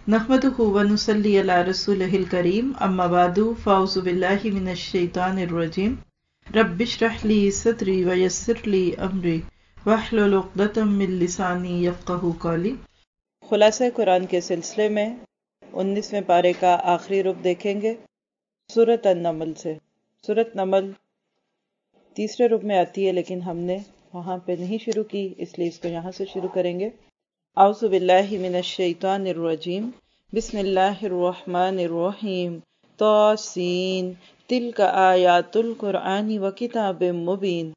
نحمدہ ونصلی علی رسولہ الکریم اما بعد فاعوذ باللہ من الشیطان الرجیم رب اشرح لی صدری ویسر لی امری واحلل عقدۃ من لسانی یفقہوا قولی۔ خلاصہ قرآن کے سلسلے میں 19ویں پارے کا آخری رکو دیکھیں گے سورۃ النمل سے۔ سورۃ نمل تیسرے رکو میں آتی ہے، لیکن ہم نے وہاں پہ نہیں شروع کی، اس لیے اس کو یہاں سے شروع کریں گے۔ اعوذ باللہ من الشیطان الرجیم بسم اللہ الرحمن الرحیم طاسین تلک آیات القرآن و کتاب مبین۔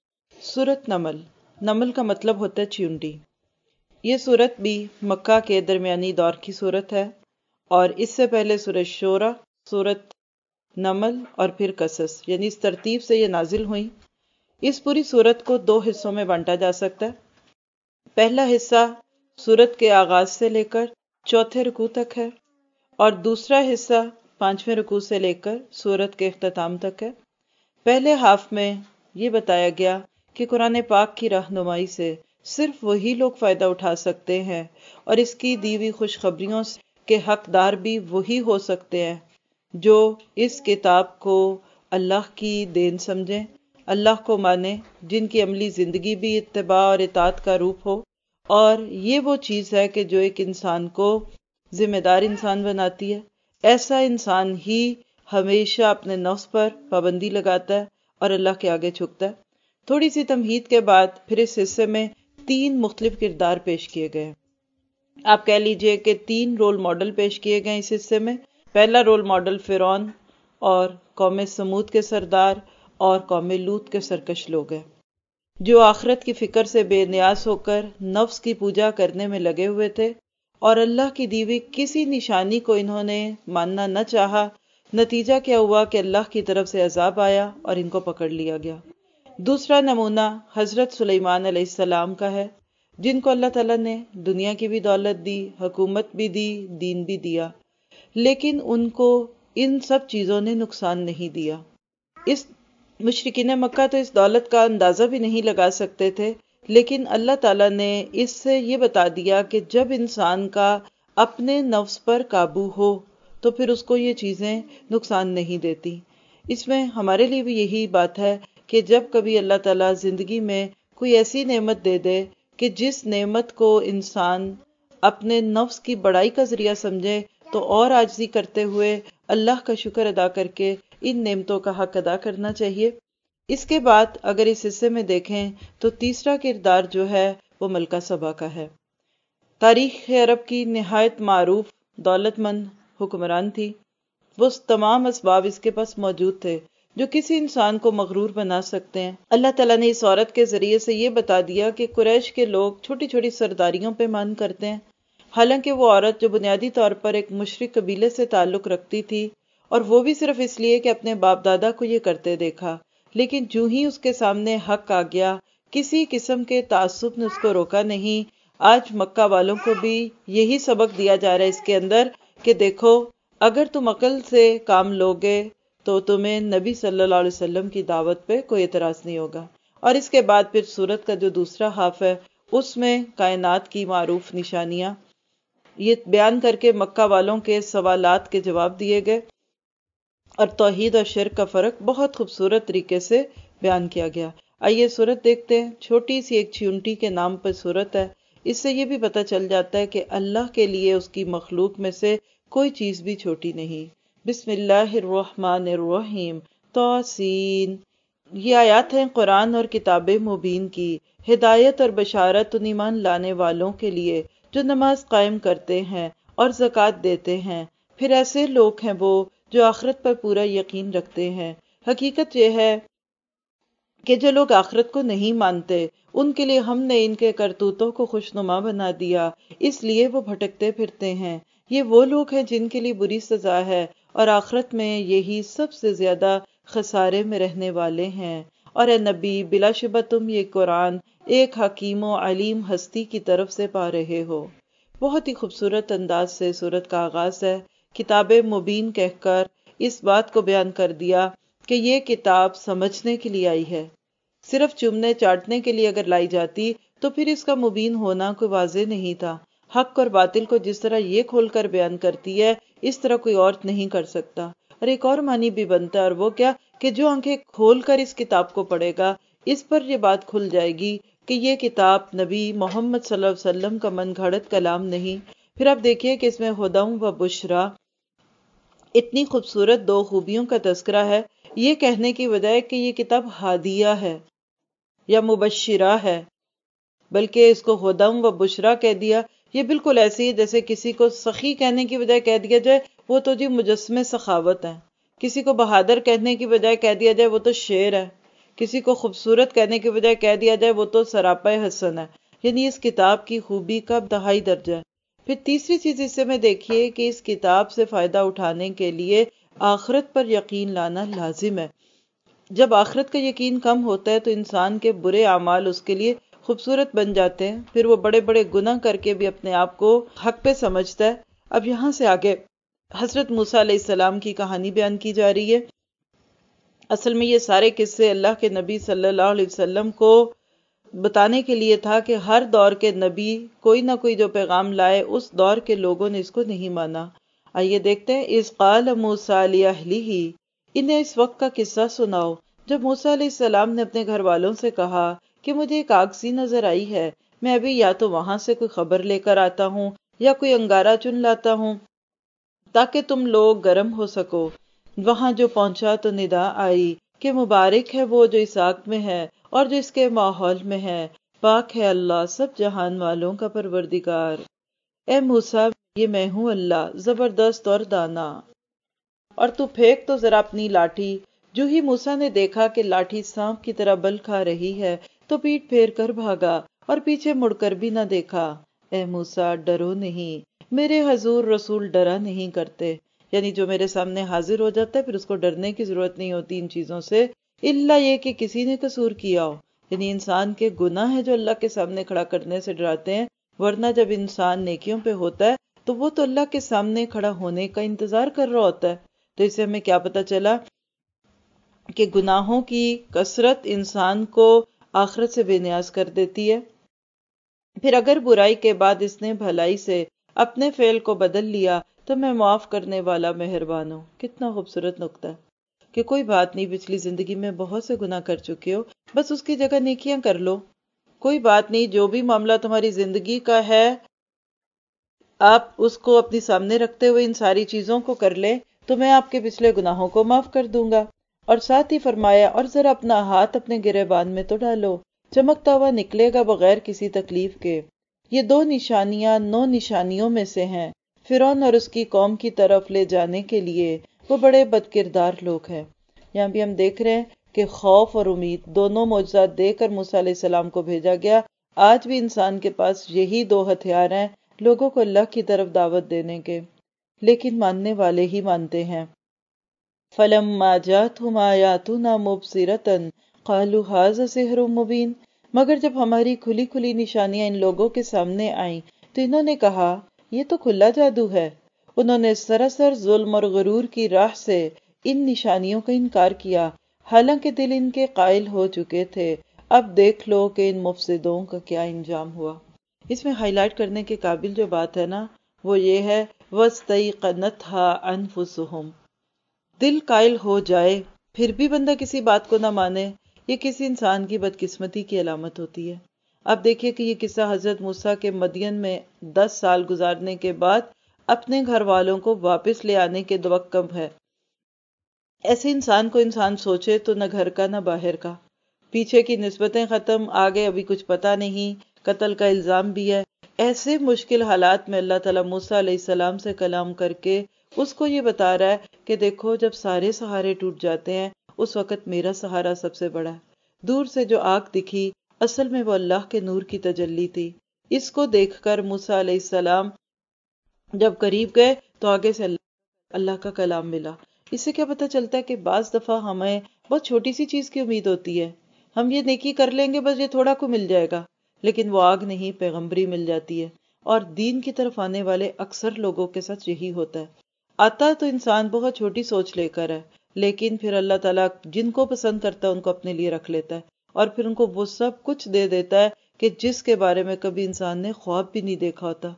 سورۃ نمل، نمل کا مطلب ہوتا ہے چیونٹی۔ یہ سورت بھی مکہ کے درمیانی دور کی سورت ہے، اور اس سے پہلے سورۃ شورى، سورت نمل اور پھر قصص، یعنی اس ترتیب سے یہ نازل ہوئیں۔ اس پوری سورت کو 2 حصوں میں بانٹا جا سکتا ہے۔ پہلا حصہ سورت کے آغاز سے لے کر 4 رکوع تک ہے، اور دوسرا حصہ 5ویں رکوع سے لے کر سورت کے اختتام تک ہے۔ پہلے ہاف میں یہ بتایا گیا کہ قرآن پاک کی رہنمائی سے صرف وہی لوگ فائدہ اٹھا سکتے ہیں، اور اس کی دی ہوئی خوشخبریوں کے حقدار بھی وہی ہو سکتے ہیں جو اس کتاب کو اللہ کی دین سمجھیں، اللہ کو مانیں، جن کی عملی زندگی بھی اتباع اور اطاعت کا روپ ہو۔ اور یہ وہ چیز ہے کہ جو ایک انسان کو ذمہ دار انسان بناتی ہے۔ ایسا انسان ہی ہمیشہ اپنے نفس پر پابندی لگاتا ہے اور اللہ کے آگے جھکتا ہے۔ تھوڑی سی تمہید کے بعد پھر اس حصے میں 3 مختلف کردار پیش کیے گئے۔ آپ کہہ لیجئے کہ 3 رول ماڈل پیش کیے گئے اس حصے میں۔ پہلا رول ماڈل فرعون اور قوم سمود کے سردار اور قوم لوط کے سرکش لوگ ہیں، جو آخرت کی فکر سے بے نیاز ہو کر نفس کی پوجا کرنے میں لگے ہوئے تھے، اور اللہ کی دی ہوئی کسی نشانی کو انہوں نے ماننا نہ چاہا۔ نتیجہ کیا ہوا کہ اللہ کی طرف سے عذاب آیا اور ان کو پکڑ لیا گیا۔ دوسرا نمونہ حضرت سلیمان علیہ السلام کا ہے، جن کو اللہ تعالیٰ نے دنیا کی بھی دولت دی، حکومت بھی دی، دین بھی دیا، لیکن ان کو ان سب چیزوں نے نقصان نہیں دیا۔ اس مشرکین مکہ تو اس دولت کا اندازہ بھی نہیں لگا سکتے تھے، لیکن اللہ تعالیٰ نے اس سے یہ بتا دیا کہ جب انسان کا اپنے نفس پر قابو ہو تو پھر اس کو یہ چیزیں نقصان نہیں دیتی۔ اس میں ہمارے لیے بھی یہی بات ہے کہ جب کبھی اللہ تعالیٰ زندگی میں کوئی ایسی نعمت دے دے کہ جس نعمت کو انسان اپنے نفس کی بڑائی کا ذریعہ سمجھے، تو اور عاجزی کرتے ہوئے اللہ کا شکر ادا کر کے ان نعمتوں کا حق ادا کرنا چاہیے۔ اس کے بعد اگر اس حصے میں دیکھیں تو تیسرا کردار جو ہے وہ ملکہ سبا کا ہے۔ تاریخ عرب کی نہایت معروف دولت مند حکمران تھی۔ وہ تمام اسباب اس کے پاس موجود تھے جو کسی انسان کو مغرور بنا سکتے ہیں۔ اللہ تعالیٰ نے اس عورت کے ذریعے سے یہ بتا دیا کہ قریش کے لوگ چھوٹی چھوٹی سرداریوں پہ مان کرتے ہیں، حالانکہ وہ عورت جو بنیادی طور پر ایک مشرک قبیلے سے تعلق رکھتی تھی، اور وہ بھی صرف اس لیے کہ اپنے باپ دادا کو یہ کرتے دیکھا، لیکن جو ہی اس کے سامنے حق آ گیا، کسی قسم کے تعصب نے اس کو روکا نہیں۔ آج مکہ والوں کو بھی یہی سبق دیا جا رہا ہے اس کے اندر کہ دیکھو، اگر تم عقل سے کام لوگے تو تمہیں نبی صلی اللہ علیہ وسلم کی دعوت پہ کوئی اعتراض نہیں ہوگا۔ اور اس کے بعد پھر سورت کا جو دوسرا ہاف ہے، اس میں کائنات کی معروف نشانیاں یہ بیان کر کے مکہ والوں کے سوالات کے جواب دیے گئے، اور توحید اور شرک کا فرق بہت خوبصورت طریقے سے بیان کیا گیا۔ آئیے سورت دیکھتے ہیں۔ چھوٹی سی ایک چیونٹی کے نام پر سورت ہے۔ اس سے یہ بھی پتہ چل جاتا ہے کہ اللہ کے لیے اس کی مخلوق میں سے کوئی چیز بھی چھوٹی نہیں۔ بسم اللہ الرحمن الرحیم طاسین۔ یہ آیات ہیں قرآن اور کتاب مبین کی، ہدایت اور بشارت ان ایمان لانے والوں کے لیے جو نماز قائم کرتے ہیں اور زکوٰۃ دیتے ہیں، پھر ایسے لوگ ہیں وہ جو آخرت پر پورا یقین رکھتے ہیں۔ حقیقت یہ ہے کہ جو لوگ آخرت کو نہیں مانتے، ان کے لیے ہم نے ان کے کرتوتوں کو خوشنما بنا دیا، اس لیے وہ بھٹکتے پھرتے ہیں۔ یہ وہ لوگ ہیں جن کے لیے بری سزا ہے، اور آخرت میں یہی سب سے زیادہ خسارے میں رہنے والے ہیں۔ اور اے نبی، بلا شبہ تم یہ قرآن ایک حکیم و علیم ہستی کی طرف سے پا رہے ہو۔ بہت ہی خوبصورت انداز سے سورت کا آغاز ہے۔ کتاب مبین کہہ کر اس بات کو بیان کر دیا کہ یہ کتاب سمجھنے کے لیے آئی ہے۔ صرف چومنے چاٹنے کے لیے اگر لائی جاتی تو پھر اس کا مبین ہونا کوئی واضح نہیں تھا۔ حق اور باطل کو جس طرح یہ کھول کر بیان کرتی ہے اس طرح کوئی اور نہیں کر سکتا۔ اور ایک اور معنی بھی بنتا ہے، اور وہ کیا کہ جو آنکھیں کھول کر اس کتاب کو پڑھے گا اس پر یہ بات کھل جائے گی کہ یہ کتاب نبی محمد صلی اللہ علیہ وسلم کا من گھڑت کلام نہیں۔ پھر آپ دیکھیے کہ اس میں ہدی و بشرا، اتنی خوبصورت دو خوبیوں کا تذکرہ ہے، یہ کہنے کی بجائے کہ یہ کتاب ہادیہ ہے یا مبشرہ ہے، بلکہ اس کو ہدی و بشرا کہہ دیا۔ یہ بالکل ایسی ہے جیسے کسی کو سخی کہنے کی بجائے کہہ دیا جائے وہ تو جی مجسمے سخاوت ہے، کسی کو بہادر کہنے کی بجائے کہہ دیا جائے وہ تو شعر ہے، کسی کو خوبصورت کہنے کی بجائے کہہ دیا جائے وہ تو سراپا حسن ہے۔ یعنی اس کتاب کی خوبی کا انتہائی درجہ ہے۔ پھر تیسری چیز اس سے میں دیکھیے کہ اس کتاب سے فائدہ اٹھانے کے لیے آخرت پر یقین لانا لازم ہے۔ جب آخرت کا یقین کم ہوتا ہے تو انسان کے برے اعمال اس کے لیے خوبصورت بن جاتے ہیں، پھر وہ بڑے بڑے گناہ کر کے بھی اپنے آپ کو حق پہ سمجھتا ہے۔ اب یہاں سے آگے حضرت موسیٰ علیہ السلام کی کہانی بیان کی جا رہی ہے۔ اصل میں یہ سارے قصے اللہ کے نبی صلی اللہ علیہ وسلم کو بتانے کے لیے تھا کہ ہر دور کے نبی کوئی نہ کوئی جو پیغام لائے اس دور کے لوگوں نے اس کو نہیں مانا۔ آئیے دیکھتے ہیں، اذ قال موسیٰ لأہلہ، انہیں اس وقت کا قصہ سناؤ جب موسیٰ علیہ السلام نے اپنے گھر والوں سے کہا کہ مجھے ایک آگ سی نظر آئی ہے، میں ابھی یا تو وہاں سے کوئی خبر لے کر آتا ہوں یا کوئی انگارہ چن لاتا ہوں تاکہ تم لوگ گرم ہو سکو۔ وہاں جو پہنچا تو ندا آئی کہ مبارک ہے وہ جو اس آگ میں ہے اور جو اس کے ماحول میں ہے، پاک ہے اللہ سب جہان والوں کا پروردگار۔ اے موسیٰ، یہ میں ہوں اللہ زبردست اور دانا، اور تو پھینک تو ذرا اپنی لاٹھی۔ جو ہی موسیٰ نے دیکھا کہ لاٹھی سانپ کی طرح بل کھا رہی ہے تو پیٹ پھیر کر بھاگا اور پیچھے مڑ کر بھی نہ دیکھا۔ اے موسیٰ، ڈرو نہیں، میرے حضور رسول ڈرا نہیں کرتے، یعنی جو میرے سامنے حاضر ہو جاتا ہے پھر اس کو ڈرنے کی ضرورت نہیں ہوتی ان چیزوں سے، الا یہ کہ کسی نے قصور کیا ہو، یعنی انسان کے گناہ ہے جو اللہ کے سامنے کھڑا کرنے سے ڈراتے ہیں، ورنہ جب انسان نیکیوں پہ ہوتا ہے تو وہ تو اللہ کے سامنے کھڑا ہونے کا انتظار کر رہا ہوتا ہے۔ تو اس سے ہمیں کیا پتہ چلا کہ گناہوں کی کثرت انسان کو آخرت سے بے نیاز کر دیتی ہے۔ پھر اگر برائی کے بعد اس نے بھلائی سے اپنے فعل کو بدل لیا تو میں معاف کرنے والا مہربان ہوں۔ کتنا خوبصورت نقطہ ہے کہ کوئی بات نہیں، پچھلی زندگی میں بہت سے گناہ کر چکے ہو، بس اس کی جگہ نیکیاں کر لو، کوئی بات نہیں، جو بھی معاملہ تمہاری زندگی کا ہے آپ اس کو اپنی سامنے رکھتے ہوئے ان ساری چیزوں کو کر لیں تو میں آپ کے پچھلے گناہوں کو معاف کر دوں گا۔ اور ساتھ ہی فرمایا اور ذرا اپنا ہاتھ اپنے گریبان میں تو ڈالو، چمکتا ہوا نکلے گا بغیر کسی تکلیف کے۔ یہ 2 نشانیاں 9 نشانیوں میں سے ہیں، فرعون اور اس کی قوم کی طرف لے جانے کے لیے وہ بڑے بدکردار لوگ ہیں۔ یہاں بھی ہم دیکھ رہے ہیں کہ خوف اور امید دونوں معجزات دے کر موسیٰ علیہ السلام کو بھیجا گیا۔ آج بھی انسان کے پاس یہی 2 ہتھیار ہیں لوگوں کو اللہ کی طرف دعوت دینے کے، لیکن ماننے والے ہی مانتے ہیں۔ فَلَمَّا جَاءَتْهُمْ آيَاتُنَا مُبْصِرَةً قَالُوا هَٰذَا سِحْرٌ مُبِينٌ، مگر جب ہماری کھلی کھلی نشانیاں ان لوگوں کے سامنے آئیں تو انہوں نے کہا یہ تو کھلا جادو ہے۔ انہوں نے سراسر ظلم اور غرور کی راہ سے ان نشانیوں کا انکار کیا، حالانکہ دل ان کے قائل ہو چکے تھے۔ اب دیکھ لو کہ ان مفسدوں کا کیا انجام ہوا۔ اس میں ہائی لائٹ کرنے کے قابل جو بات ہے نا وہ یہ ہے وَاسْتَيْقَنَتْهَا أَنفُسُهُمْ، دل قائل ہو جائے پھر بھی بندہ کسی بات کو نہ مانے، یہ کسی انسان کی بدقسمتی کی علامت ہوتی ہے۔ اب دیکھیے کہ یہ قصہ حضرت موسیٰ کے مدین میں 10 سال گزارنے کے بعد اپنے گھر والوں کو واپس لے آنے کے وقت کب ہے۔ ایسے انسان کو انسان سوچے تو نہ گھر کا نہ باہر کا، پیچھے کی نسبتیں ختم، آگے ابھی کچھ پتہ نہیں، قتل کا الزام بھی ہے۔ ایسے مشکل حالات میں اللہ تعالیٰ موسیٰ علیہ السلام سے کلام کر کے اس کو یہ بتا رہا ہے کہ دیکھو جب سارے سہارے ٹوٹ جاتے ہیں اس وقت میرا سہارا سب سے بڑا ہے۔ دور سے جو آگ دکھی اصل میں وہ اللہ کے نور کی تجلی تھی۔ اس کو دیکھ کر موسیٰ علیہ السلام جب قریب گئے تو آگے سے اللہ کا کلام ملا۔ اس سے کیا پتہ چلتا ہے کہ بعض دفعہ ہمیں بہت چھوٹی سی چیز کی امید ہوتی ہے، ہم یہ نیکی کر لیں گے بس یہ تھوڑا کو مل جائے گا، لیکن وہ آگ نہیں، پیغمبری مل جاتی ہے۔ اور دین کی طرف آنے والے اکثر لوگوں کے ساتھ یہی ہوتا ہے، آتا تو انسان بہت چھوٹی سوچ لے کر ہے، لیکن پھر اللہ تعالیٰ جن کو پسند کرتا ہے ان کو اپنے لیے رکھ لیتا ہے اور پھر ان کو وہ سب کچھ دے دیتا ہے کہ جس کے بارے میں کبھی انسان نے خواب بھی نہیں دیکھا ہوتا۔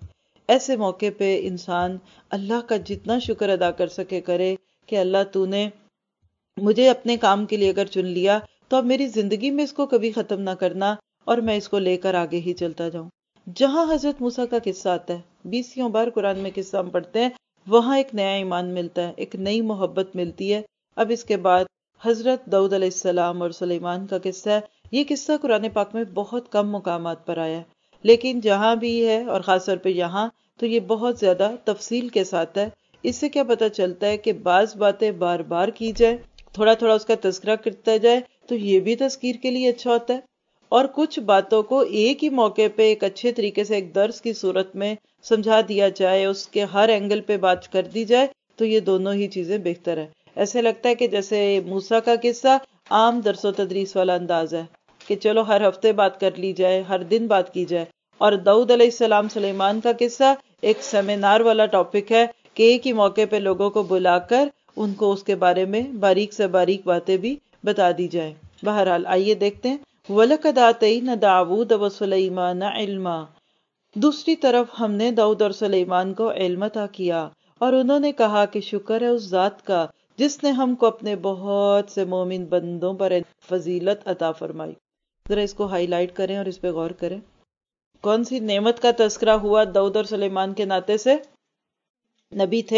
ایسے موقع پہ انسان اللہ کا جتنا شکر ادا کر سکے کرے کہ اللہ تو نے مجھے اپنے کام کے لیے اگر چن لیا تو اب میری زندگی میں اس کو کبھی ختم نہ کرنا اور میں اس کو لے کر آگے ہی چلتا جاؤں. جہاں حضرت موسیٰ کا قصہ آتا ہے 20 بار قرآن میں قصہ ہم پڑھتے ہیں، وہاں ایک نیا ایمان ملتا ہے، ایک نئی محبت ملتی ہے. اب اس کے بعد حضرت داؤد علیہ السلام اور سلیمان کا قصہ ہے. یہ قصہ قرآن پاک میں بہت کم مقامات پر آیا ہے، لیکن جہاں بھی ہے اور خاص طور پہ یہاں تو یہ بہت زیادہ تفصیل کے ساتھ ہے. اس سے کیا پتہ چلتا ہے کہ بعض باتیں بار بار کی جائے، تھوڑا تھوڑا اس کا تذکرہ کرتا جائے تو یہ بھی تذکیر کے لیے اچھا ہوتا ہے، اور کچھ باتوں کو ایک ہی موقع پہ ایک اچھے طریقے سے ایک درس کی صورت میں سمجھا دیا جائے، اس کے ہر اینگل پہ بات کر دی جائے تو یہ دونوں ہی چیزیں بہتر ہے. ایسے لگتا ہے کہ جیسے موسیٰ کا قصہ عام درس و تدریس والا انداز ہے کہ چلو ہر ہفتے بات کر لی جائے، ہر دن بات کی جائے، اور داؤد علیہ السلام سلیمان کا قصہ ایک سیمینار والا ٹاپک ہے کہ ایک ہی موقع پہ لوگوں کو بلا کر ان کو اس کے بارے میں باریک سے باریک باتیں بھی بتا دی جائیں. بہرحال آئیے دیکھتے ہیں. وَلَقَدْ آتَيْنَا دَاوُودَ وَسُلَيْمَانَ عِلْمًا. دوسری طرف ہم نے داؤد اور سلیمان کو علم عطا کیا اور انہوں نے کہا کہ شکر ہے اس ذات کا جس نے ہم کو اپنے بہت سے مومن بندوں پر فضیلت عطا فرمائی. ذرا اس کو ہائی لائٹ کریں اور اس پہ غور کریں. کون سی نعمت کا تذکرہ ہوا داؤد اور سلیمان کے ناطے سے؟ نبی تھے،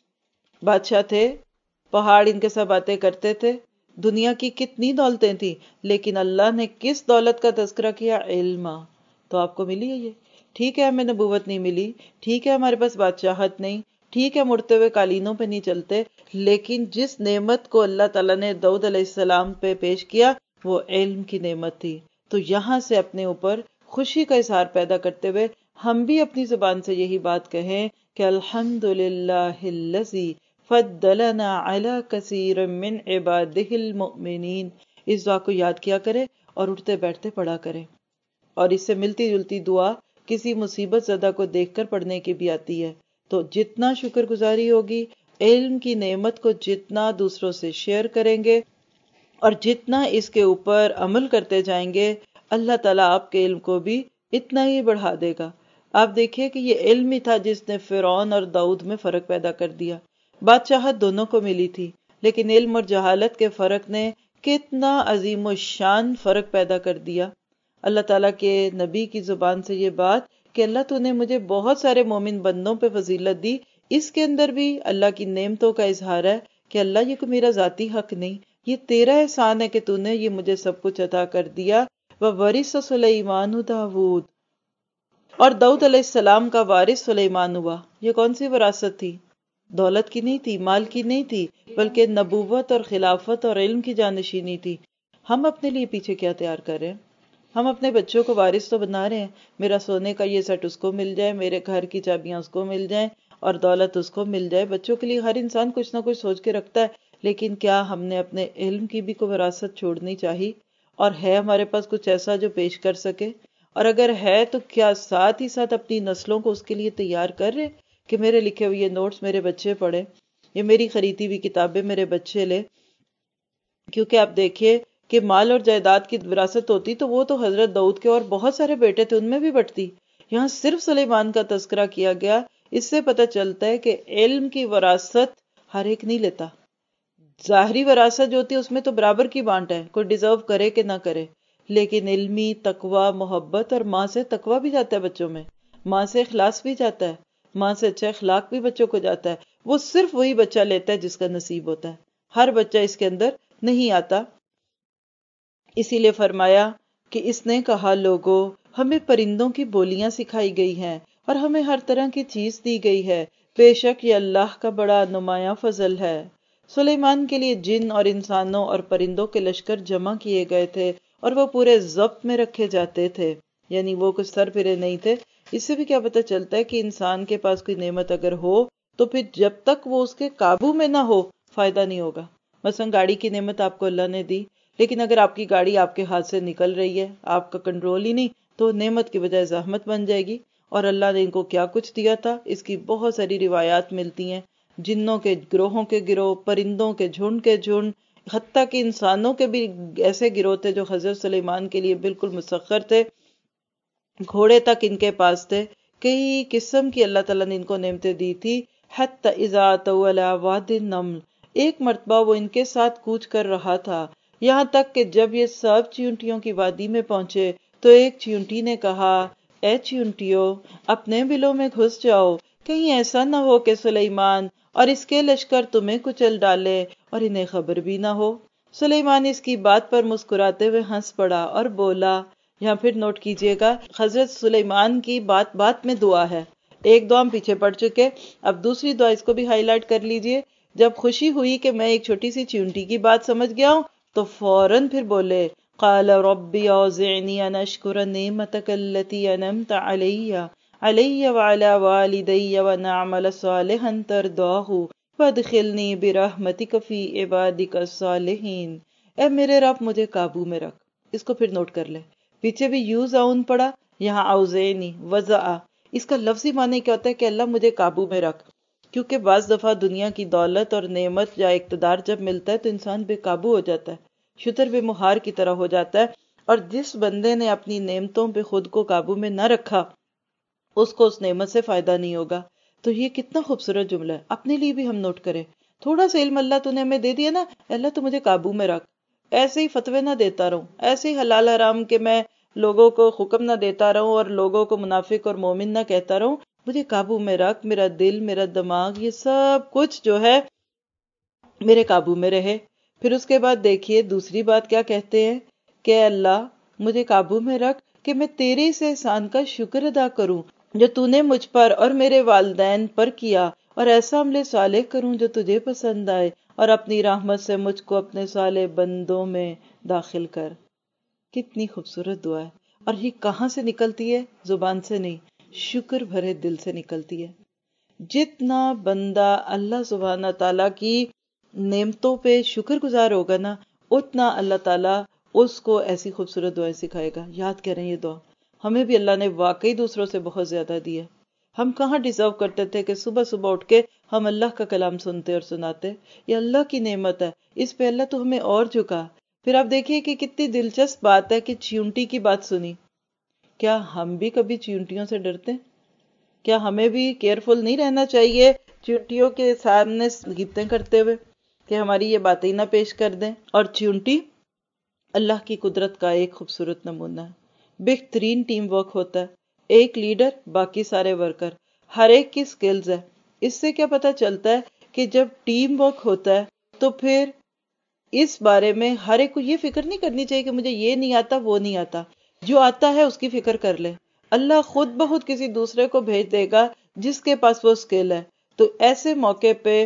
بادشاہ تھے، پہاڑ ان کے ساتھ باتیں کرتے تھے، دنیا کی کتنی دولتیں تھیں، لیکن اللہ نے کس دولت کا تذکرہ کیا؟ علم. تو آپ کو ملی ہے یہ. ٹھیک ہے ہمیں نبوت نہیں ملی، ٹھیک ہے ہمارے پاس بادشاہت نہیں، ٹھیک ہے مڑتے ہوئے قالینوں پہ نہیں چلتے، لیکن جس نعمت کو اللہ تعالیٰ نے داؤد علیہ السلام پہ پیش کیا وہ علم کی نعمت تھی. تو یہاں سے اپنے اوپر خوشی کا اظہار پیدا کرتے ہوئے ہم بھی اپنی زبان سے یہی بات کہیں کہ الحمدللہ الذی فضلنا علی کثیر من عبادہ المؤمنین. اس دعا کو یاد کیا کرے اور اٹھتے بیٹھتے پڑھا کرے. اور اس سے ملتی جلتی دعا کسی مصیبت زدہ کو دیکھ کر پڑھنے کی بھی آتی ہے. تو جتنا شکر گزاری ہوگی، علم کی نعمت کو جتنا دوسروں سے شیئر کریں گے اور جتنا اس کے اوپر عمل کرتے جائیں گے، اللہ تعالیٰ آپ کے علم کو بھی اتنا ہی بڑھا دے گا. آپ دیکھیے کہ یہ علم ہی تھا جس نے فرعون اور داؤد میں فرق پیدا کر دیا. بادشاہت دونوں کو ملی تھی، لیکن علم اور جہالت کے فرق نے کتنا عظیم و شان فرق پیدا کر دیا. اللہ تعالیٰ کے نبی کی زبان سے یہ بات کہ اللہ تو نے مجھے بہت سارے مومن بندوں پہ فضیلت دی، اس کے اندر بھی اللہ کی نعمتوں کا اظہار ہے کہ اللہ یہ کوئی میرا ذاتی حق نہیں، یہ تیرا احسان ہے کہ تو نے یہ مجھے سب کچھ عطا کر دیا. وَوَرِثَ سُلَيْمَانُ دَاوُود. اور داؤد علیہ السلام کا وارث سلیمان ہوا. یہ کون سی وراثت تھی؟ دولت کی نہیں تھی، مال کی نہیں تھی، بلکہ نبوت اور خلافت اور علم کی جانشینی تھی. ہم اپنے لیے پیچھے کیا تیار کر رہے ہیں؟ ہم اپنے بچوں کو وارث تو بنا رہے ہیں، میرا سونے کا یہ سیٹ اس کو مل جائے، میرے گھر کی چابیاں اس کو مل جائیں اور دولت اس کو مل جائے. بچوں کے لیے ہر انسان کچھ نہ کچھ سوچ کے رکھتا ہے، لیکن کیا ہم نے اپنے علم کی بھی کوئی وراثت چھوڑنی چاہیے؟ اور ہے ہمارے پاس کچھ ایسا جو پیش کر سکے؟ اور اگر ہے تو کیا ساتھ ہی ساتھ اپنی نسلوں کو اس کے لیے تیار کر رہے کہ میرے لکھے ہوئے یہ نوٹس میرے بچے پڑھیں، یہ میری خریدی ہوئی کتابیں میرے بچے لیں؟ کیونکہ آپ دیکھیے کہ مال اور جائیداد کی وراثت ہوتی تو وہ تو حضرت داؤد کے اور بہت سارے بیٹے تھے ان میں بھی بٹتی. یہاں صرف سلیمان کا تذکرہ کیا گیا. اس سے پتہ چلتا ہے کہ علم کی وراثت ہر ایک نہیں لیتا. ظاہری وراثت جو ہوتی ہے اس میں تو برابر کی بانٹ ہے، کوئی ڈیزرو کرے کہ نہ کرے، لیکن علمی تقوی، محبت، اور ماں سے تقوی بھی جاتا ہے بچوں میں، ماں سے اخلاص بھی جاتا ہے، ماں سے اچھا اخلاق بھی بچوں کو جاتا ہے. وہ صرف وہی بچہ لیتا ہے جس کا نصیب ہوتا ہے، ہر بچہ اس کے اندر نہیں آتا. اسی لیے فرمایا کہ اس نے کہا لوگوں ہمیں پرندوں کی بولیاں سکھائی گئی ہیں اور ہمیں ہر طرح کی چیز دی گئی ہے، بے شک یہ اللہ کا بڑا نمایاں فضل ہے. سلیمان کے لیے جن اور انسانوں اور پرندوں کے لشکر جمع کیے گئے تھے اور وہ پورے ضبط میں رکھے جاتے تھے، یعنی وہ کچھ سر پھرے نہیں تھے. اس سے بھی کیا پتہ چلتا ہے کہ انسان کے پاس کوئی نعمت اگر ہو تو پھر جب تک وہ اس کے قابو میں نہ ہو فائدہ نہیں ہوگا. مثلا گاڑی کی نعمت آپ کو اللہ نے دی، لیکن اگر آپ کی گاڑی آپ کے ہاتھ سے نکل رہی ہے، آپ کا کنٹرول ہی نہیں، تو نعمت کی بجائے زحمت بن جائے گی. اور اللہ نے ان کو کیا کچھ دیا تھا، اس کی بہت ساری روایات ملتی ہیں. جنوں کے گروہوں کے گروہ، پرندوں کے جھنڈ کے جھنڈ، حتیٰ کہ انسانوں کے بھی ایسے گروہ تھے جو حضرت سلیمان کے لیے بالکل مسخر تھے. گھوڑے تک ان کے پاس تھے کئی قسم کی اللہ تعالیٰ نے ان کو نعمتیں دی تھی. حتی اذا اتوا علی واد النمل، ایک مرتبہ وہ ان کے ساتھ کوچ کر رہا تھا، یہاں تک کہ جب یہ سب چیونٹیوں کی وادی میں پہنچے تو ایک چیونٹی نے کہا، اے چیونٹیوں، اپنے بلوں میں گھس جاؤ، کہیں ایسا نہ ہو کہ سلیمان اور اس کے لشکر تمہیں کچل ڈالے اور انہیں خبر بھی نہ ہو. سلیمان اس کی بات پر مسکراتے ہوئے ہنس پڑا اور بولا. یہاں پھر نوٹ کیجئے گا، حضرت سلیمان کی بات بات میں دعا ہے. ایک دعا ہم پیچھے پڑ چکے، اب دوسری دعا اس کو بھی ہائی لائٹ کر لیجئے. جب خوشی ہوئی کہ میں ایک چھوٹی سی چیونٹی کی بات سمجھ گیا ہوں تو فوراً پھر بولے، قال ربی اوزعنی ان اشکر نعمتک التی انعمت علی وعلی والدی وان اعمل صالحا ترضاہ وادخلنی برحمتک فی عبادک الصالحین. اے میرے رب مجھے قابو میں رکھ. اس کو پھر نوٹ کر لیں، پیچھے بھی یوز آؤن پڑا، یہاں اوزعنی وضع. اس کا لفظی معنی کیا ہوتا ہے کہ اللہ مجھے قابو میں رکھ. کیونکہ بعض دفعہ دنیا کی دولت اور نعمت یا اقتدار جب ملتا ہے تو انسان بے قابو ہو جاتا ہے، شتر بے مہار کی طرح ہو جاتا ہے. اور جس بندے نے اپنی نعمتوں پہ خود کو قابو میں نہ رکھا اس کو اس نعمت سے فائدہ نہیں ہوگا. تو یہ کتنا خوبصورت جملہ ہے، اپنے لیے بھی ہم نوٹ کریں. تھوڑا سا علم اللہ تو نے ہمیں دے دیا نا، اللہ تو مجھے قابو میں رکھ. ایسے ہی فتوے نہ دیتا رہوں، ایسے ہی حلال حرام کے میں لوگوں کو حکم نہ دیتا رہوں اور لوگوں کو منافق اور مومن نہ کہتا رہوں. مجھے قابو میں رکھ، میرا دل، میرا دماغ، یہ سب کچھ جو ہے میرے قابو میں رہے. پھر اس کے بعد دیکھیے دوسری بات کیا کہتے ہیں کہ اللہ مجھے قابو میں رکھ کہ میں تیرے اس احسان کا شکر ادا کروں جو تو نے مجھ پر اور میرے والدین پر کیا، اور ایسا عمل صالح کروں جو تجھے پسند آئے، اور اپنی رحمت سے مجھ کو اپنے صالح بندوں میں داخل کر. کتنی خوبصورت دعا ہے. اور یہ کہاں سے نکلتی ہے؟ زبان سے نہیں، شکر بھرے دل سے نکلتی ہے. جتنا بندہ اللہ سبحانہ تعالیٰ کی نعمتوں پہ شکر گزار ہوگا نا، اتنا اللہ تعالیٰ اس کو ایسی خوبصورت دعائیں سکھائے گا. یاد کریں یہ دعا ہمیں بھی اللہ نے واقعی دوسروں سے بہت زیادہ دی ہے. ہم کہاں ڈیزرو کرتے تھے کہ صبح صبح اٹھ کے ہم اللہ کا کلام سنتے اور سناتے. یہ اللہ کی نعمت ہے، اس پہ اللہ تو ہمیں اور جھکا. پھر آپ دیکھیے کہ کتنی دلچسپ بات ہے کہ چیونٹی کی بات سنی. کیا ہم بھی کبھی چیونٹیوں سے ڈرتے؟ کیا ہمیں بھی کیئرفل نہیں رہنا چاہیے چیونٹیوں کے سامنے غیبتیں کرتے ہوئے کہ ہماری یہ باتیں نہ پیش کر دیں؟ اور چیونٹی اللہ کی قدرت کا ایک خوبصورت نمونہ ہے. بہترین ٹیم ورک ہوتا ہے، ایک لیڈر باقی سارے ورکر، ہر ایک کی سکلز ہے. اس سے کیا پتہ چلتا ہے کہ جب ٹیم ورک ہوتا ہے تو پھر اس بارے میں ہر ایک کو یہ فکر نہیں کرنی چاہیے کہ مجھے یہ نہیں آتا وہ نہیں آتا. جو آتا ہے اس کی فکر کر لے، اللہ خود بخود کسی دوسرے کو بھیج دے گا جس کے پاس وہ سکل ہے. تو ایسے موقع پہ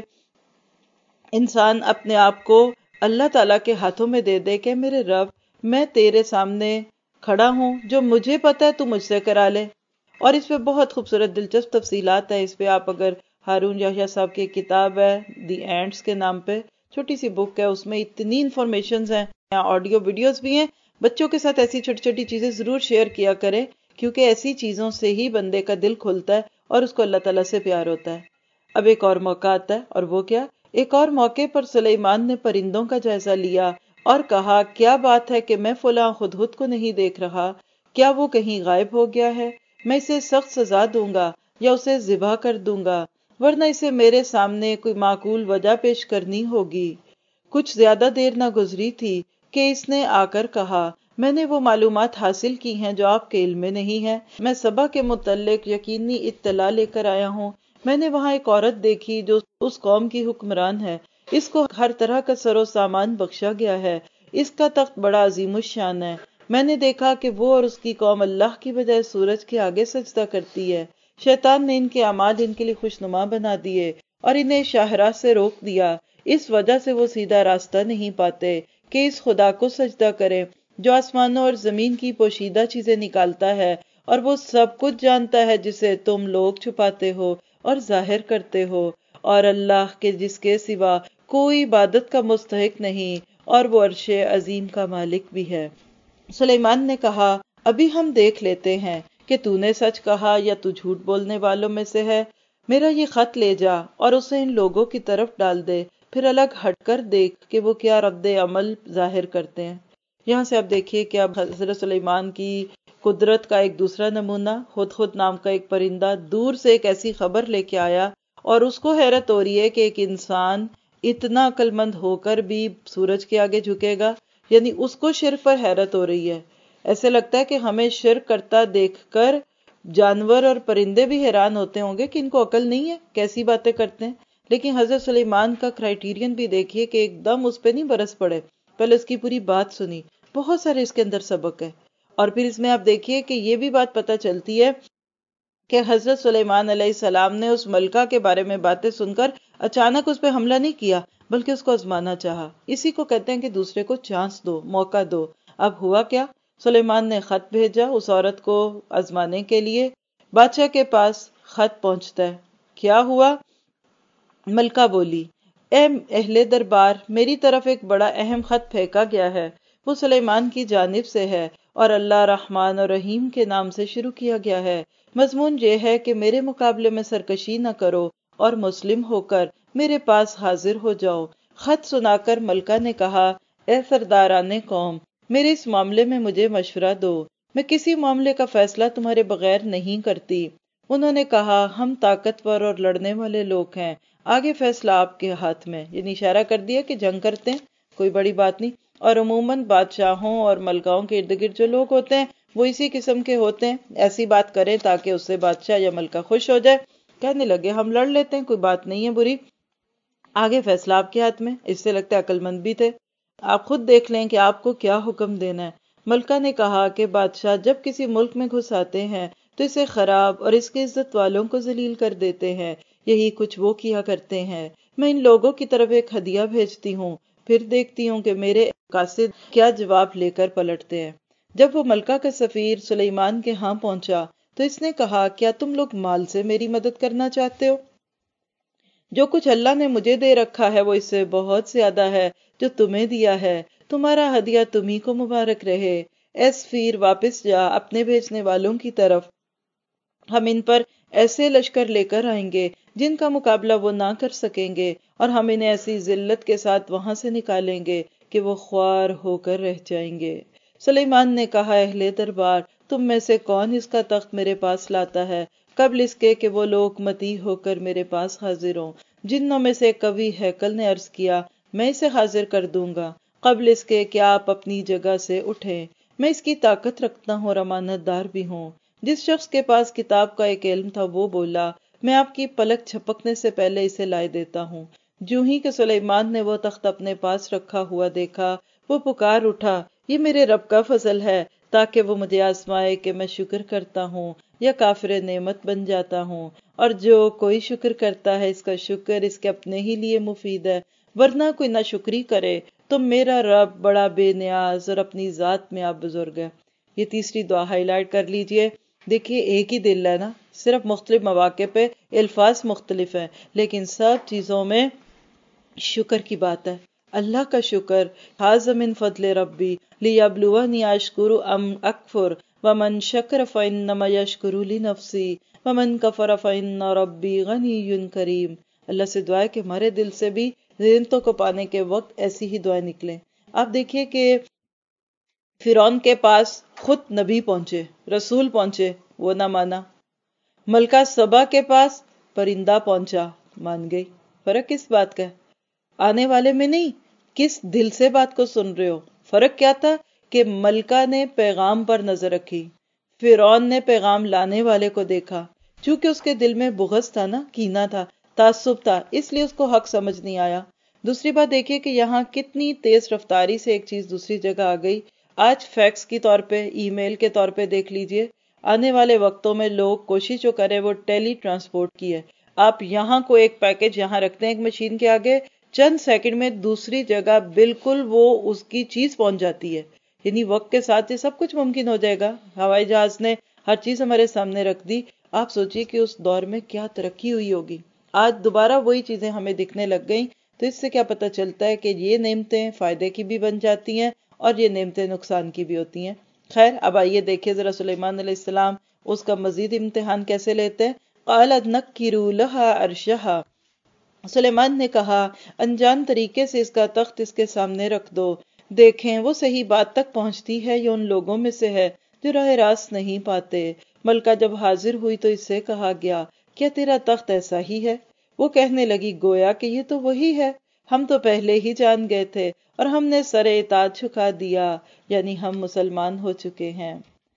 انسان اپنے آپ کو اللہ تعالیٰ کے ہاتھوں میں دے دے کہ میرے رب میں تیرے سامنے کھڑا ہوں، جو مجھے پتا ہے تو مجھ سے کرا لے. اور اس پہ بہت خوبصورت دلچسپ تفصیلات ہیں. اس پہ آپ اگر ہارون یحییٰ صاحب کی کتاب ہے دی اینٹس کے نام پہ، چھوٹی سی بک ہے، اس میں اتنی انفارمیشنز ہیں، آڈیو ویڈیوز بھی ہیں. بچوں کے ساتھ ایسی چھوٹی چھوٹی چیزیں ضرور شیئر کیا کریں، کیونکہ ایسی چیزوں سے ہی بندے کا دل کھلتا ہے اور اس کو اللہ تعالیٰ سے پیار ہوتا ہے. اب ایک اور موقع آتا ہے، اور وہ کیا؟ ایک اور موقع پر سلیمان نے پرندوں کا جائزہ لیا اور کہا، کیا بات ہے کہ میں فلاں ہدہد کو نہیں دیکھ رہا؟ کیا وہ کہیں غائب ہو گیا ہے؟ میں اسے سخت سزا دوں گا یا اسے ذبح کر دوں گا، ورنہ اسے میرے سامنے کوئی معقول وجہ پیش کرنی ہوگی. کچھ زیادہ دیر نہ گزری تھی کہ اس نے آ کر کہا، میں نے وہ معلومات حاصل کی ہیں جو آپ کے علم میں نہیں ہے. میں سبا کے متعلق یقینی اطلاع لے کر آیا ہوں. میں نے وہاں ایک عورت دیکھی جو اس قوم کی حکمران ہے. اس کو ہر طرح کا سر و سامان بخشا گیا ہے. اس کا تخت بڑا عظیم الشان ہے. میں نے دیکھا کہ وہ اور اس کی قوم اللہ کی بجائے سورج کے آگے سجدہ کرتی ہے. شیطان نے ان کے اعمال ان کے لیے خوشنما بنا دیے اور انہیں شاہراہ سے روک دیا. اس وجہ سے وہ سیدھا راستہ نہیں پاتے کہ اس خدا کو سجدہ کریں جو آسمانوں اور زمین کی پوشیدہ چیزیں نکالتا ہے، اور وہ سب کچھ جانتا ہے جسے تم لوگ چھپاتے ہو اور ظاہر کرتے ہو، اور اللہ کے جس کے سوا کوئی عبادت کا مستحق نہیں، اور وہ عرش عظیم کا مالک بھی ہے. سلیمان نے کہا، ابھی ہم دیکھ لیتے ہیں کہ تو نے سچ کہا یا تو جھوٹ بولنے والوں میں سے ہے. میرا یہ خط لے جا اور اسے ان لوگوں کی طرف ڈال دے، پھر الگ ہٹ کر دیکھ کہ وہ کیا رد عمل ظاہر کرتے ہیں. یہاں سے آپ دیکھیے کہ اب حضرت سلیمان کی قدرت کا ایک دوسرا نمونہ، ہدہد نام کا ایک پرندہ دور سے ایک ایسی خبر لے کے آیا، اور اس کو حیرت ہو رہی ہے کہ ایک انسان اتنا عقل مند ہو کر بھی سورج کے آگے جھکے گا، یعنی اس کو شرک پر حیرت ہو رہی ہے۔ ایسے لگتا ہے کہ ہمیں شرک کرتا دیکھ کر جانور اور پرندے بھی حیران ہوتے ہوں گے کہ ان کو عقل نہیں ہے، کیسی باتیں کرتے ہیں۔ لیکن حضرت سلیمان کا کرائیٹیرین بھی دیکھیے کہ ایک دم اس پہ نہیں برس پڑے، پہلے اس کی پوری بات سنی۔ بہت سارے اس کے اندر سبق ہے۔ اور پھر اس میں آپ دیکھیے کہ یہ بھی بات پتہ چلتی ہے کہ حضرت سلیمان علیہ السلام نے اس ملکہ کے بارے میں باتیں سن کر اچانک اس پہ حملہ نہیں کیا، بلکہ اس کو آزمانا چاہا۔ اسی کو کہتے ہیں کہ دوسرے کو چانس دو، موقع دو۔ اب ہوا کیا؟ سلیمان نے خط بھیجا اس عورت کو آزمانے کے لیے۔ بادشاہ کے پاس خط پہنچتا ہے۔ کیا ہوا؟ ملکہ بولی، اے اہل دربار، میری طرف ایک بڑا اہم خط پھینکا گیا ہے۔ وہ سلیمان کی جانب سے ہے اور اللہ رحمان اور رحیم کے نام سے شروع کیا گیا ہے۔ مضمون یہ ہے کہ میرے مقابلے میں سرکشی نہ کرو اور مسلم ہو کر میرے پاس حاضر ہو جاؤ۔ خط سنا کر ملکہ نے کہا، اے سرداران قوم، میرے اس معاملے میں مجھے مشورہ دو۔ میں کسی معاملے کا فیصلہ تمہارے بغیر نہیں کرتی۔ انہوں نے کہا، ہم طاقتور اور لڑنے والے لوگ ہیں، آگے فیصلہ آپ کے ہاتھ میں۔ یعنی اشارہ کر دیا کہ جنگ کرتے ہیں، کوئی بڑی بات نہیں۔ اور عموماً بادشاہوں اور ملکاؤں کے ارد گرد جو لوگ ہوتے ہیں وہ اسی قسم کے ہوتے ہیں، ایسی بات کریں تاکہ اس سے بادشاہ یا ملکہ خوش ہو جائے، کہنے لگے ہم لڑ لیتے ہیں، کوئی بات نہیں ہے بری، آگے فیصلہ آپ کے ہاتھ میں۔ اس سے لگتا ہے عقل مند بھی تھے۔ آپ خود دیکھ لیں کہ آپ کو کیا حکم دینا ہے۔ ملکہ نے کہا کہ بادشاہ جب کسی ملک میں گھس آتے ہیں تو اسے خراب اور اس کے عزت والوں کو ذلیل کر دیتے ہیں، یہی کچھ وہ کیا کرتے ہیں۔ میں ان لوگوں کی طرف ایک ہدیہ بھیجتی ہوں، پھر دیکھتی ہوں کہ میرے قاصد کیا جواب لے کر پلٹتے ہیں۔ جب وہ ملکہ کا سفیر سلیمان کے ہاں پہنچا تو اس نے کہا، کیا تم لوگ مال سے میری مدد کرنا چاہتے ہو؟ جو کچھ اللہ نے مجھے دے رکھا ہے وہ اس سے بہت زیادہ ہے جو تمہیں دیا ہے۔ تمہارا ہدیہ تمہیں کو مبارک رہے۔ اے سفیر، واپس جا اپنے بھیجنے والوں کی طرف، ہم ان پر ایسے لشکر لے کر آئیں گے جن کا مقابلہ وہ نہ کر سکیں گے، اور ہم انہیں ایسی ذلت کے ساتھ وہاں سے نکالیں گے کہ وہ خوار ہو کر رہ جائیں گے۔ سلیمان نے کہا، اہل دربار، تم میں سے کون اس کا تخت میرے پاس لاتا ہے قبل اس کے کہ وہ لوگ متی ہو کر میرے پاس حاضر ہوں؟ جنوں میں سے کبھی ہیکل نے عرض کیا، میں اسے حاضر کر دوں گا قبل اس کے کہ آپ اپنی جگہ سے اٹھیں۔ میں اس کی طاقت رکھتا ہوں اور امانت دار بھی ہوں۔ جس شخص کے پاس کتاب کا ایک علم تھا وہ بولا، میں آپ کی پلک جھپکنے سے پہلے اسے لائے دیتا ہوں۔ جو ہی کہ سلیمان نے وہ تخت اپنے پاس رکھا ہوا دیکھا، وہ پکار اٹھا، یہ میرے رب کا فضل ہے تاکہ وہ مجھے آزمائے کہ میں شکر کرتا ہوں یا کافر نعمت بن جاتا ہوں، اور جو کوئی شکر کرتا ہے اس کا شکر اس کے اپنے ہی لیے مفید ہے، ورنہ کوئی نہ شکری کرے تو میرا رب بڑا بے نیاز اور اپنی ذات میں آپ بزرگ ہے۔ یہ تیسری دعا ہائی لائٹ کر لیجئے۔ دیکھیے ایک ہی دل ہے نا، صرف مختلف مواقع پہ الفاظ مختلف ہیں، لیکن سب چیزوں میں شکر کی بات ہے، اللہ کا شکر۔ ھذا من فضل ربی لیبلونی اشکر ام اکفر ومن شکر فانما یشکر لنفسی ومن کفر فان ربی غنی کریم۔ اللہ سے دعا ہے کہ ہمارے دل سے بھی نعمتوں کو پانے کے وقت ایسی ہی دعائیں نکلیں۔ آپ دیکھیے کہ فرعون کے پاس خود نبی پہنچے، رسول پہنچے، وہ نہ مانا۔ ملکہ سبا کے پاس پرندہ پہنچا، مان گئی۔ فرق کس بات کا ہے؟ آنے والے میں نہیں، کس دل سے بات کو سن رہے ہو۔ فرق کیا تھا کہ ملکہ نے پیغام پر نظر رکھی، فرعون نے پیغام لانے والے کو دیکھا۔ چونکہ اس کے دل میں بغض تھا نا، کینہ تھا، تعصب تھا، اس لیے اس کو حق سمجھ نہیں آیا۔ دوسری بات دیکھیے کہ یہاں کتنی تیز رفتاری سے ایک چیز دوسری جگہ آ گئی۔ آج فیکس کی طور پہ، ای میل کے طور پہ دیکھ لیجئے، آنے والے وقتوں میں لوگ کوشش جو کریں وہ ٹیلی ٹرانسپورٹ کی ہے۔ آپ یہاں کو ایک پیکج یہاں رکھتے ہیں ایک مشین کے آگے، چند سیکنڈ میں دوسری جگہ بالکل وہ اس کی چیز پہنچ جاتی ہے۔ یعنی وقت کے ساتھ یہ سب کچھ ممکن ہو جائے گا۔ ہوائی جہاز نے ہر چیز ہمارے سامنے رکھ دی۔ آپ سوچیے کہ اس دور میں کیا ترقی ہوئی ہوگی۔ آج دوبارہ وہی چیزیں ہمیں دکھنے لگ گئیں، تو اس سے کیا پتہ چلتا ہے کہ یہ نعمتیں فائدے کی بھی بن جاتی ہیں اور یہ نعمتیں نقصان کی بھی ہوتی ہیں۔ خیر، اب آئیے دیکھیے ذرا سلیمان علیہ السلام اس کا مزید امتحان کیسے لیتے ہیں۔ قالت نکروا لها عرشها، سلیمان نے کہا انجان طریقے سے اس کا تخت اس کے سامنے رکھ دو، دیکھیں وہ صحیح بات تک پہنچتی ہے یا ان لوگوں میں سے ہے جو راہ راست نہیں پاتے۔ ملکہ جب حاضر ہوئی تو اس سے کہا گیا کیا تیرا تخت ایسا ہی ہے؟ وہ کہنے لگی گویا کہ یہ تو وہی ہے، ہم تو پہلے ہی جان گئے تھے اور ہم نے سر اطاعت جھکا دیا، یعنی ہم مسلمان ہو چکے ہیں۔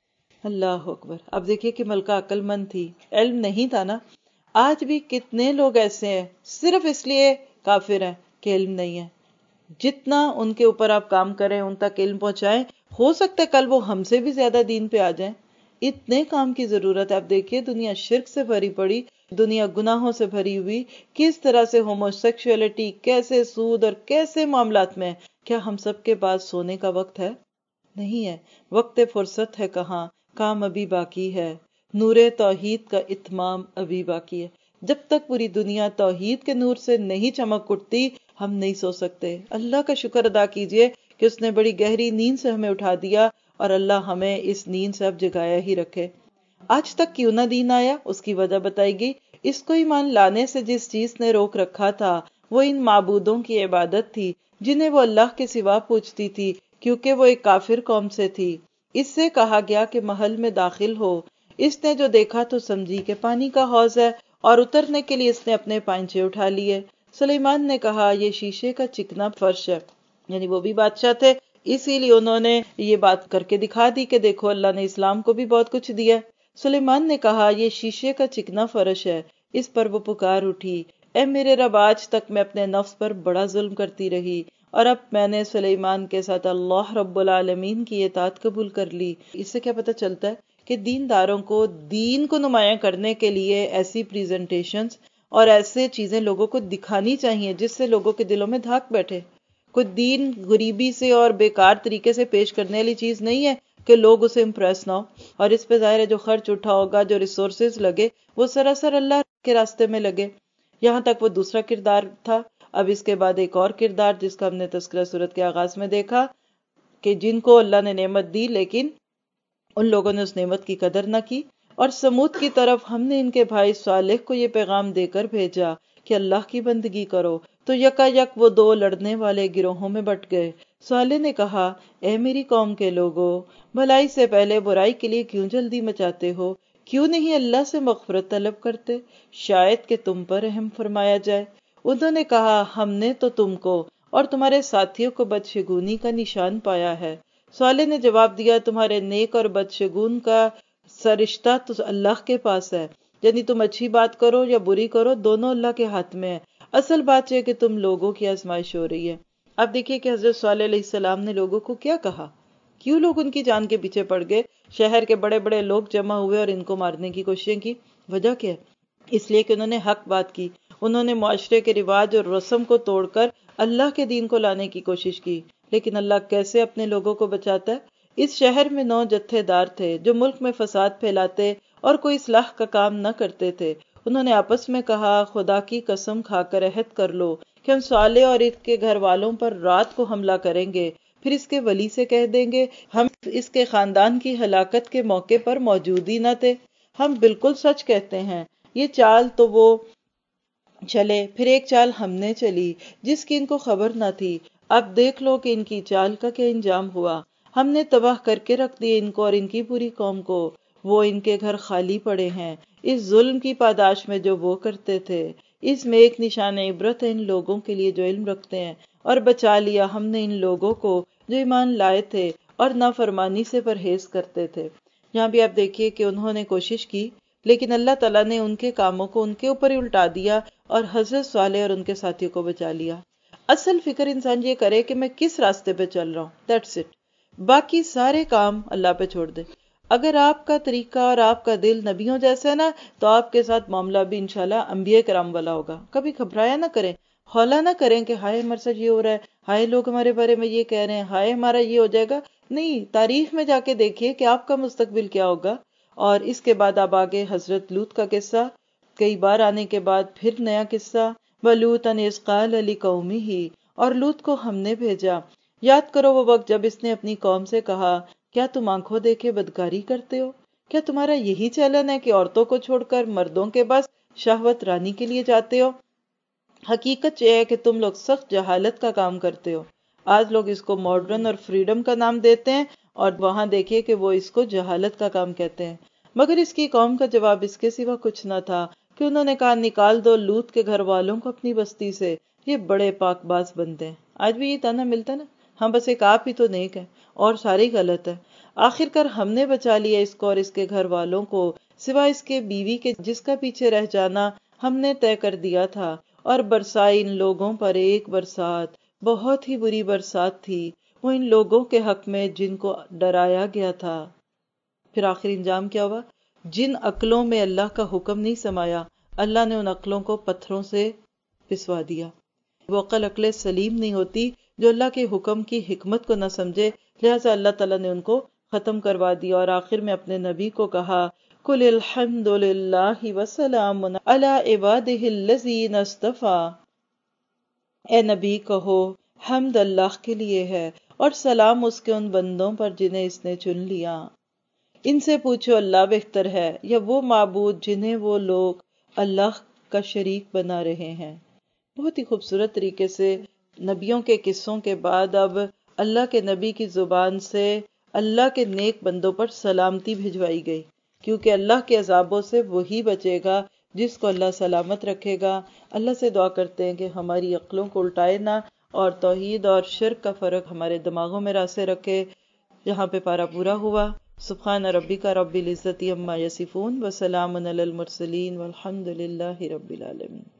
اللہ اکبر۔ اب دیکھیے کہ ملکہ عقل مند تھی، علم نہیں تھا نا۔ آج بھی کتنے لوگ ایسے ہیں صرف اس لیے کافر ہیں کہ علم نہیں ہے۔ جتنا ان کے اوپر آپ کام کریں، ان تک علم پہنچائیں، ہو سکتا ہے کل وہ ہم سے بھی زیادہ دین پہ آ جائیں۔ اتنے کام کی ضرورت ہے۔ اب دیکھیے دنیا شرک سے بھری پڑی، دنیا گناہوں سے بھری ہوئی، کس طرح سے ہومو سیکشولیٹی، کیسے سود اور کیسے معاملات میں۔ کیا ہم سب کے پاس سونے کا وقت ہے؟ نہیں ہے۔ وقت فرصت ہے کہاں، کام ابھی باقی ہے۔ نور توحید کا اتمام ابھی باقی ہے۔ جب تک پوری دنیا توحید کے نور سے نہیں چمک اٹھتی، ہم نہیں سو سکتے۔ اللہ کا شکر ادا کیجئے کہ اس نے بڑی گہری نیند سے ہمیں اٹھا دیا، اور اللہ ہمیں اس نیند سے اب جگایا ہی رکھے۔ آج تک کیوں نہ دین آیا، اس کی وجہ بتائی گئی۔ اس کو ایمان لانے سے جس چیز نے روک رکھا تھا وہ ان معبودوں کی عبادت تھی جنہیں وہ اللہ کے سوا پوجتی تھی، کیونکہ وہ ایک کافر قوم سے تھی۔ اس سے کہا گیا کہ محل میں داخل ہو۔ اس نے جو دیکھا تو سمجھی کہ پانی کا حوض ہے، اور اترنے کے لیے اس نے اپنے پائنچے اٹھا لیے۔ سلیمان نے کہا یہ شیشے کا چکنا فرش ہے، یعنی وہ بھی بادشاہ تھے، اسی لیے انہوں نے یہ بات کر کے دکھا دی کہ دیکھو اللہ نے اسلام کو بھی بہت کچھ دیا۔ سلیمان نے کہا یہ شیشے کا چکنا فرش ہے۔ اس پر وہ پکار اٹھی اے میرے رب، آج تک میں اپنے نفس پر بڑا ظلم کرتی رہی، اور اب میں نے سلیمان کے ساتھ اللہ رب العالمین کی اطاعت قبول کر لی۔ اس سے کیا پتہ چلتا ہے کہ دینداروں کو دین کو نمایاں کرنے کے لیے ایسی پریزنٹیشنز اور ایسے چیزیں لوگوں کو دکھانی چاہیے جس سے لوگوں کے دلوں میں دھاک بیٹھے۔ کوئی دین غریبی سے اور بیکار طریقے سے پیش کرنے والی چیز نہیں ہے کہ لوگ اسے امپریس نہ ہو، اور اس پہ ظاہر ہے جو خرچ اٹھا ہوگا، جو ریسورسز لگے، وہ سراسر اللہ کے راستے میں لگے۔ یہاں تک وہ دوسرا کردار تھا۔ اب اس کے بعد ایک اور کردار جس کا ہم نے تذکرہ سورت کے آغاز میں دیکھا کہ جن کو اللہ نے نعمت دی لیکن ان لوگوں نے اس نعمت کی قدر نہ کی، اور سمود کی طرف ہم نے ان کے بھائی صالح کو یہ پیغام دے کر بھیجا کہ اللہ کی بندگی کرو، تو یکا یک وہ دو لڑنے والے گروہوں میں بٹ گئے۔ صالح نے کہا اے میری قوم کے لوگوں، بھلائی سے پہلے برائی کے لیے کیوں جلدی مچاتے ہو؟ کیوں نہیں اللہ سے مغفرت طلب کرتے، شاید کہ تم پر رحم فرمایا جائے۔ انہوں نے کہا ہم نے تو تم کو اور تمہارے ساتھیوں کو بدشگونی کا نشان پایا ہے۔ صالح نے جواب دیا تمہارے نیک اور بدشگون کا سرشتہ تو اللہ کے پاس ہے، یعنی تم اچھی بات کرو یا بری کرو دونوں اللہ کے ہاتھ میں ہے، اصل بات یہ کہ تم لوگوں کی آزمائش ہو رہی ہے۔ اب دیکھیے کہ حضرت صالح علیہ السلام نے لوگوں کو کیا کہا، کیوں لوگ ان کی جان کے پیچھے پڑ گئے، شہر کے بڑے بڑے لوگ جمع ہوئے اور ان کو مارنے کی کوششیں کی۔ وجہ کیا ہے؟ اس لیے کہ انہوں نے حق بات کی، انہوں نے معاشرے کے رواج اور رسم کو توڑ کر اللہ کے دین کو لانے کی کوشش کی۔ لیکن اللہ کیسے اپنے لوگوں کو بچاتا ہے؟ اس شہر میں 9 جتھے دار تھے جو ملک میں فساد پھیلاتے اور کوئی اصلاح کا کام نہ کرتے تھے۔ انہوں نے آپس میں کہا خدا کی قسم کھا کر عہد کر لو کہ ہم صالح اور اس کے گھر والوں پر رات کو حملہ کریں گے، پھر اس کے ولی سے کہہ دیں گے ہم اس کے خاندان کی ہلاکت کے موقع پر موجود ہی نہ تھے۔ ہم بالکل سچ کہتے ہیں۔ یہ چال تو وہ چلے، پھر ایک چال ہم نے چلی جس کی ان کو خبر نہ تھی۔ اب دیکھ لو کہ ان کی چال کا کیا انجام ہوا۔ ہم نے تباہ کر کے رکھ دیے ان کو اور ان کی پوری قوم کو، وہ ان کے گھر خالی پڑے ہیں اس ظلم کی پاداش میں جو وہ کرتے تھے۔ اس میں ایک نشان عبرت ہے ان لوگوں کے لیے جو علم رکھتے ہیں، اور بچا لیا ہم نے ان لوگوں کو جو ایمان لائے تھے اور نافرمانی سے پرہیز کرتے تھے۔ یہاں بھی آپ دیکھیے کہ انہوں نے کوشش کی لیکن اللہ تعالیٰ نے ان کے کاموں کو ان کے اوپر ہی الٹا دیا اور حضرت صالح اور ان کے ساتھیوں کو بچا لیا۔ اصل فکر انسان یہ کرے کہ میں کس راستے پہ چل رہا ہوں، دیٹس اٹ، باقی سارے کام اللہ پہ چھوڑ دے۔ اگر آپ کا طریقہ اور آپ کا دل نبیوں جیسا ہے نا، تو آپ کے ساتھ معاملہ بھی انشاءاللہ انبیاء کرام والا ہوگا۔ کبھی گھبرایا نہ کریں، ہولا نہ کریں کہ ہائے ہمارے ساتھ یہ ہو رہا ہے، ہائے لوگ ہمارے بارے میں یہ کہہ رہے ہیں، ہائے ہمارا یہ ہو جائے گا۔ نہیں، تاریخ میں جا کے دیکھیے کہ آپ کا مستقبل کیا ہوگا۔ اور اس کے بعد اب آگے حضرت لوط کا قصہ، کئی بار آنے کے بعد پھر نیا قصہ، وَلُوطًا إِذْ قَالَ لِقَوْمِهِ، اور لوط کو ہم نے بھیجا۔ یاد کرو وہ وقت جب اس نے اپنی قوم سے کہا کیا تم آنکھوں دیکھے بدکاری کرتے ہو؟ کیا تمہارا یہی چلن ہے کہ عورتوں کو چھوڑ کر مردوں کے پاس شہوت رانی کے لیے جاتے ہو؟ حقیقت یہ ہے کہ تم لوگ سخت جہالت کا کام کرتے ہو۔ آج لوگ اس کو ماڈرن اور فریڈم کا نام دیتے ہیں اور وہاں دیکھیے کہ وہ اس کو جہالت کا کام کہتے ہیں. مگر اس کی قوم کا جواب اس کے سوا کچھ نہ تھا کہ انہوں نے کہا نکال دو لوط کے گھر والوں کو اپنی بستی سے، یہ بڑے پاک باز بندے ہیں. آج بھی یہ تانا ملتا نا، ہم بس ایک آپ ہی تو نیک ہیں اور سارے غلط ہیں. آخر کار ہم نے بچا لیا اس کو اور اس کے گھر والوں کو، سوا اس کے بیوی کے جس کا پیچھے رہ جانا ہم نے طے کر دیا تھا. اور برسائی ان لوگوں پر ایک برسات، بہت ہی بری برسات تھی وہ ان لوگوں کے حق میں جن کو ڈرایا گیا تھا. پھر آخر انجام کیا ہوا؟ جن عقلوں میں اللہ کا حکم نہیں سمایا، اللہ نے ان عقلوں کو پتھروں سے پسوا دیا. وہ عقل سلیم نہیں ہوتی جو اللہ کے حکم کی حکمت کو نہ سمجھے، لہٰذا اللہ تعالیٰ نے ان کو ختم کروا دیا. اور آخر میں اپنے نبی کو کہا قُلِ الْحَمْدُ لِلَّهِ وَسَلَامٌ عَلَىٰ عِبَادِهِ الَّذِينَ اصْطَفَىٰ، اے نبی کہو حمد اللہ کے لیے ہے اور سلام اس کے ان بندوں پر جنہیں اس نے چن لیا. ان سے پوچھو اللہ بہتر ہے یا وہ معبود جنہیں وہ لوگ اللہ کا شریک بنا رہے ہیں. بہت ہی خوبصورت طریقے سے نبیوں کے قصوں کے بعد اب اللہ کے نبی کی زبان سے اللہ کے نیک بندوں پر سلامتی بھجوائی گئی، کیونکہ اللہ کے عذابوں سے وہی بچے گا جس کو اللہ سلامت رکھے گا. اللہ سے دعا کرتے ہیں کہ ہماری عقلوں کو الٹائے نہ اور توحید اور شرک کا فرق ہمارے دماغوں میں راسے رکھے. یہاں پہ پارہ پورا ہوا. سبحان ربک رب العزت عما یصفون وسلام علی المرسلین والحمد للہ رب العالمین.